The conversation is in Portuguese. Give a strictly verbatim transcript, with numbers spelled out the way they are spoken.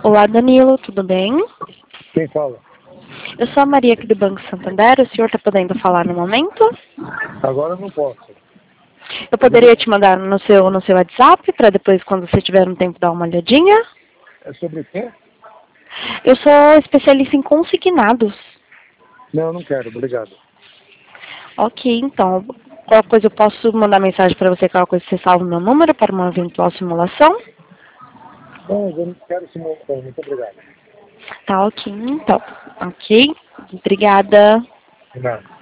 Olá, Danilo, tudo bem? Quem fala? Eu sou a Maria aqui do Banco Santander, o senhor está podendo falar no momento? Agora eu não posso. Eu poderia te mandar no seu, no seu WhatsApp, para depois, quando você tiver um tempo, dar uma olhadinha? É sobre o quê? Eu sou especialista em consignados. Não, eu não quero, obrigado. Ok, então, qualquer coisa eu posso mandar mensagem para você, qualquer coisa você salva o meu número para uma eventual simulação? Não, eu não quero simulação, muito obrigado. Tá ok, então. Ok, obrigada. De nada.